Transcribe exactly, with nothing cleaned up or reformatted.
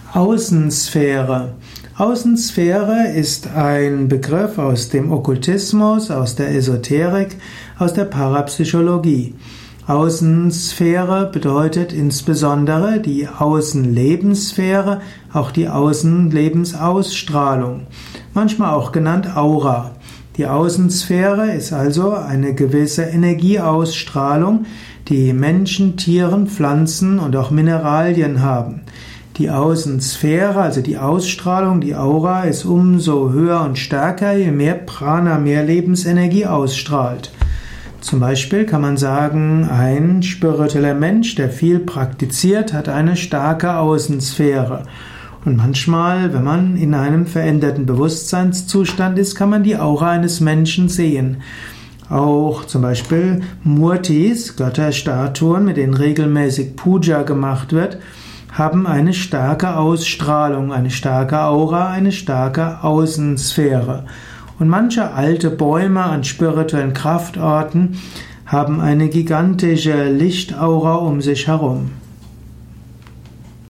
Außensphäre. Außensphäre ist ein Begriff aus dem Okkultismus, aus der Esoterik, aus der Parapsychologie. Außensphäre bedeutet insbesondere die Außenlebenssphäre, auch die Außenlebensausstrahlung, manchmal auch genannt Aura. Die Außensphäre ist also eine gewisse Energieausstrahlung, die Menschen, Tieren, Pflanzen und auch Mineralien haben. Die Außensphäre, also die Ausstrahlung, die Aura, ist umso höher und stärker, je mehr Prana, mehr Lebensenergie ausstrahlt. Zum Beispiel kann man sagen, ein spiritueller Mensch, der viel praktiziert, hat eine starke Außensphäre. Und manchmal, wenn man in einem veränderten Bewusstseinszustand ist, kann man die Aura eines Menschen sehen. Auch zum Beispiel Murtis, Götterstatuen, mit denen regelmäßig Puja gemacht wird, haben eine starke Ausstrahlung, eine starke Aura, eine starke Außensphäre. Und manche alte Bäume an spirituellen Kraftorten haben eine gigantische Lichtaura um sich herum.